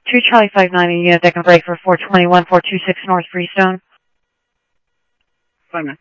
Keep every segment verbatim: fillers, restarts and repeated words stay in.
two Charlie five ninety, unit deck and break for four twenty-one, four twenty-six North Freestone. five nine.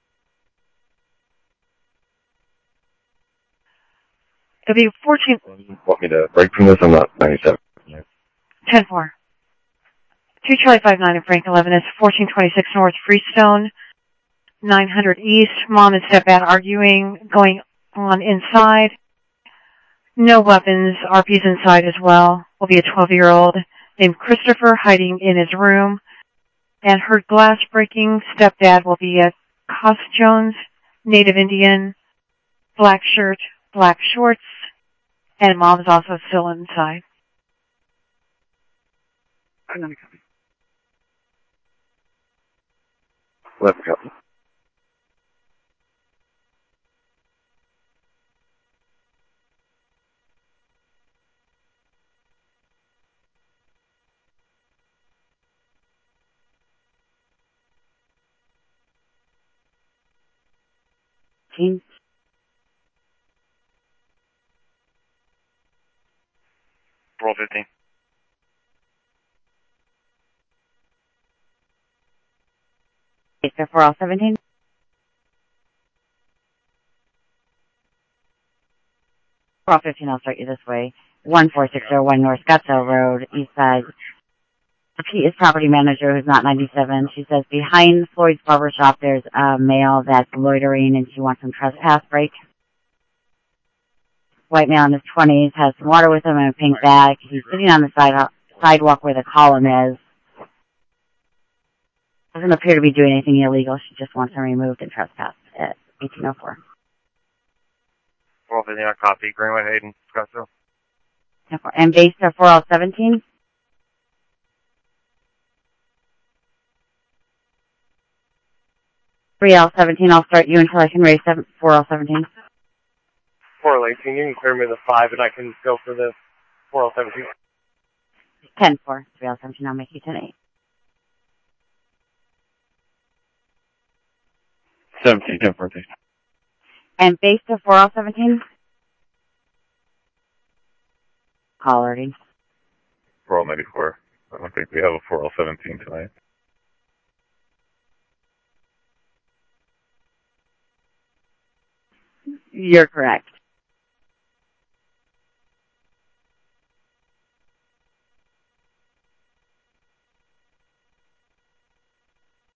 It'll be fourteen... Want me to break from this? I'm not ninety-seven. ten four. two Charlie five nine and Frank eleven is fourteen twenty-six North Freestone, nine hundred East. Mom and stepdad arguing, going on inside. No weapons. R P's inside as well. Will be a twelve-year-old named Christopher hiding in his room. And heard glass breaking. Stepdad will be a Cost Jones, Native Indian, black shirt, black shorts. And Mom's also still inside. I'm not coming. Left copy. Team. Roll fifteen. four L seventeen. four L fifteen, I'll start you this way. one four six zero one North Scottsdale Road, East Side. She is property manager who's not ninety-seven. She says behind Floyd's barber shop there's a male that's loitering and she wants some trespass break. White male in his twenties, has some water with him and a pink bag. He's sitting on the side, sidewalk where the column is. Doesn't appear to be doing anything illegal. She just wants him removed and trespassed at eighteen oh four. four fifteen, copy. Greenway, Hayden, Scottsdale. And base to four L seventeen. three L seventeen, I'll start you until I can raise four L seventeen. four L eighteen, you can clear me the five and I can go for the four L seventeen. ten four, three L seventeen, I'll make you ten eight. seventeen, ten fourteen. And base to four L seventeen? Call already. four L ninety-four. I don't think we have a four L seventeen tonight. You're correct.